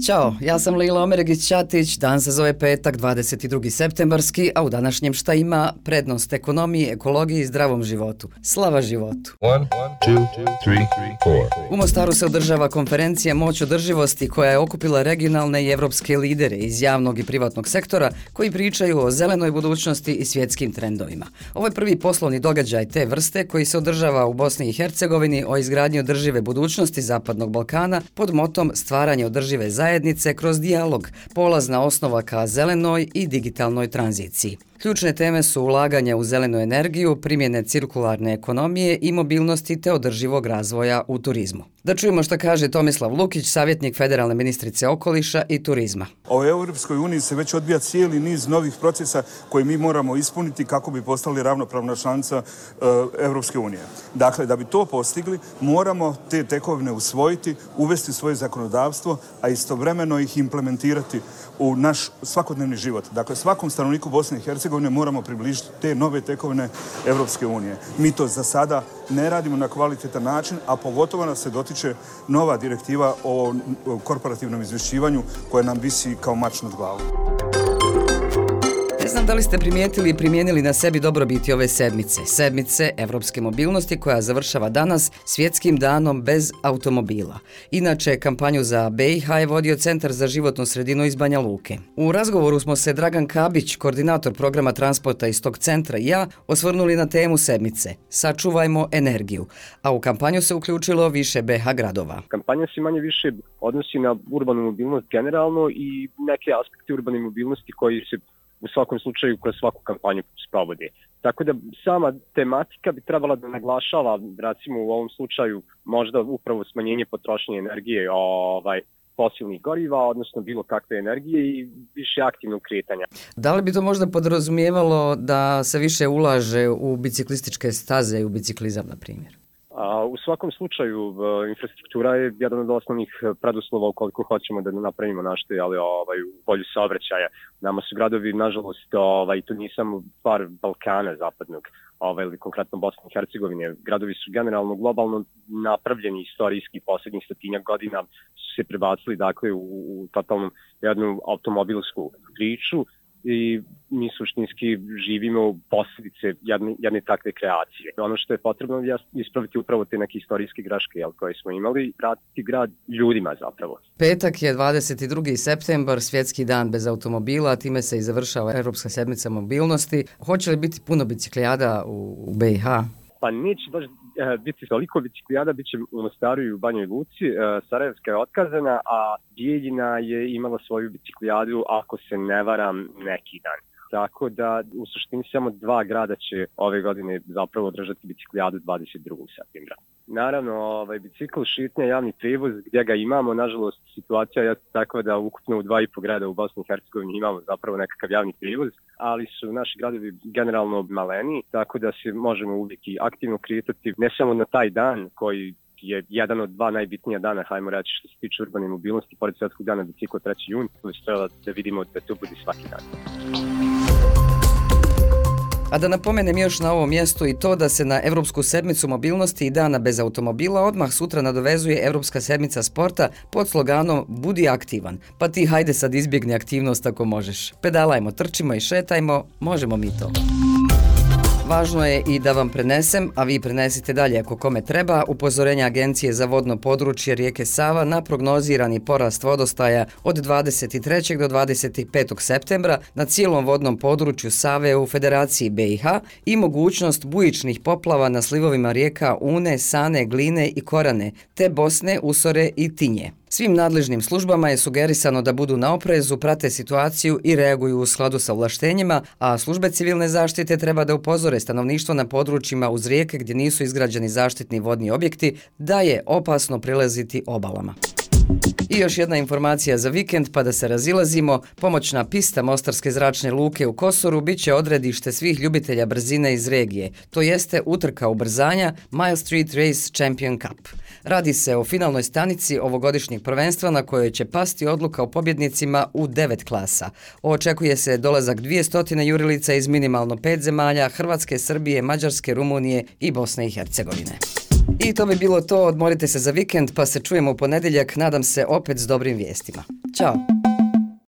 Ćao, ja sam Lila Omeregić-Ćatić, dan se zove petak, 22. septembarski, a u današnjem šta ima prednost ekonomiji, ekologiji i zdravom životu. Slava životu! 1, 2, 3, 4. U Mostaru se održava konferencija Moć održivosti koja je okupila regionalne i evropske lidere iz javnog i privatnog sektora koji pričaju o zelenoj budućnosti i svjetskim trendovima. Ovo je prvi poslovni događaj te vrste koji se održava u Bosni i Hercegovini o izgradnji održive budućnosti Zapadnog Balkana pod motom stvaranje održive zajednice kroz dijalog, polazna osnova ka zelenoj i digitalnoj tranziciji. Ključne teme su ulaganje u zelenu energiju, primjene cirkularne ekonomije i mobilnosti te održivog razvoja u turizmu. Da čujemo što kaže Tomislav Lukić, savjetnik federalne ministrice okoliša i turizma. U Europskoj uniji se već odvija cijeli niz novih procesa koje mi moramo ispuniti kako bi postali ravnopravna članica Europske unije. Dakle, da bi to postigli, moramo te tekovine usvojiti, uvesti svoje zakonodavstvo, a istovremeno ih implementirati u naš svakodnevni život. Dakle, svakom stanovniku Bosne i Hercegovine moramo približiti te nove tekovine Europske unije. Mi to za sada ne radimo na kvalitetan način, a pogotovo nas se dotiče nova direktiva o korporativnom izvješćivanju koja nam visi kao mač nad glavom. Ne znam da li ste primijetili i primijenili na sebi dobrobiti ove sedmice Evropske mobilnosti koja završava danas svjetskim danom bez automobila. Inače, kampanju za BiH je vodio Centar za životnu sredinu iz Banja Luke. U razgovoru smo se Dragan Kabić, koordinator programa transporta iz tog centra i ja, osvrnuli na temu sedmice Sačuvajmo energiju, a u kampanju se uključilo više BiH gradova. Kampanja se manje više odnosi na urbanu mobilnost generalno i neke aspekte urbane mobilnosti koji se u svakom slučaju kroz svaku kampanju sprovodi. Tako da sama tematika bi trebala da naglašava, recimo u ovom slučaju, možda upravo smanjenje potrošnje energije fosilnih goriva, odnosno bilo kakve energije i više aktivnog kretanja. Da li bi to možda podrazumijevalo da se više ulaže u biciklističke staze i u biciklizam, na primjer? U svakom slučaju, infrastruktura je jedan od osnovnih preduslova ukoliko hoćemo da napravimo nešto u polju saobraćaja. Nama su gradovi, nažalost, to nije samo par Balkana zapadnog, ili konkretno Bosne i Hercegovine. Gradovi su generalno globalno napravljeni istorijski posljednjih 100 godina, su se prebacili dakle u totalnu jednu automobilsku priču i mi suštinski živimo posljedice jedne takve kreacije. Ono što je potrebno je ispraviti upravo te neke istorijske greške koje smo imali i vratiti grad ljudima zapravo. Petak je 22. septembar, svjetski dan bez automobila, a time se i završava Europska sedmica mobilnosti. Hoće li biti puno biciklijada u BiH? Pa neće baš biti toliko biciklijada, bit će u Mostaru i u Banjoj Luci. Sarajevska je otkazana, a Bijeljina je imala svoju biciklijadu, ako se ne varam, neki dan. Tako da u suštini samo 2 grada će ove godine zapravo održati biciklijadu 22. septembra. Naravno, bicikl, šetnja, javni prevoz, gdje ga imamo, nažalost, situacija je takva da ukupno u 2,5 grada u Bosni i Hercegovini imamo zapravo nekakav javni prevoz, ali su naši gradovi generalno maleni, tako da se možemo uvijek i aktivno kretati, ne samo na taj dan koji je jedan od 2 najbitnija dana, hajmo reći, što se tiče urbane mobilnosti, pored svjetskog dana bicikla 3. jun, već treba da vidimo da to bude svaki dan. A da napomenem još na ovom mjestu i to da se na Europsku sedmicu mobilnosti i dana bez automobila odmah sutra nadovezuje Europska sedmica sporta pod sloganom Budi aktivan, pa ti hajde sad izbjegni aktivnost ako možeš. Pedalajmo, trčimo i šetajmo, možemo mi to. Važno je i da vam prenesem, a vi prenesite dalje ako kome treba, upozorenja Agencije za vodno područje rijeke Sava na prognozirani porast vodostaja od 23. do 25. septembra na cijelom vodnom području Save u Federaciji BiH i mogućnost bujičnih poplava na slivovima rijeka Une, Sane, Gline i Korane, te Bosne, Usore i Tinje. Svim nadležnim službama je sugerisano da budu na oprezu, prate situaciju i reaguju u skladu sa ovlaštenjima, a službe civilne zaštite treba da upozore stanovništvo na područjima uz rijeke gdje nisu izgrađeni zaštitni vodni objekti da je opasno prilaziti obalama. I još jedna informacija za vikend, pa da se razilazimo. Pomoćna pista Mostarske zračne luke u Kosoru bit će odredište svih ljubitelja brzine iz regije. To jeste utrka ubrzanja Mile Street Race Champion Cup. Radi se o finalnoj stanici ovogodišnjeg prvenstva na kojoj će pasti odluka o pobjednicima u 9 klasa. Očekuje se dolazak 200 jurilica iz minimalno 5 zemalja, Hrvatske, Srbije, Mađarske, Rumunije i Bosne i Hercegovine. I to bi bilo to, odmorite se za vikend pa se čujemo u ponedjeljak, nadam se opet s dobrim vijestima. Ćao!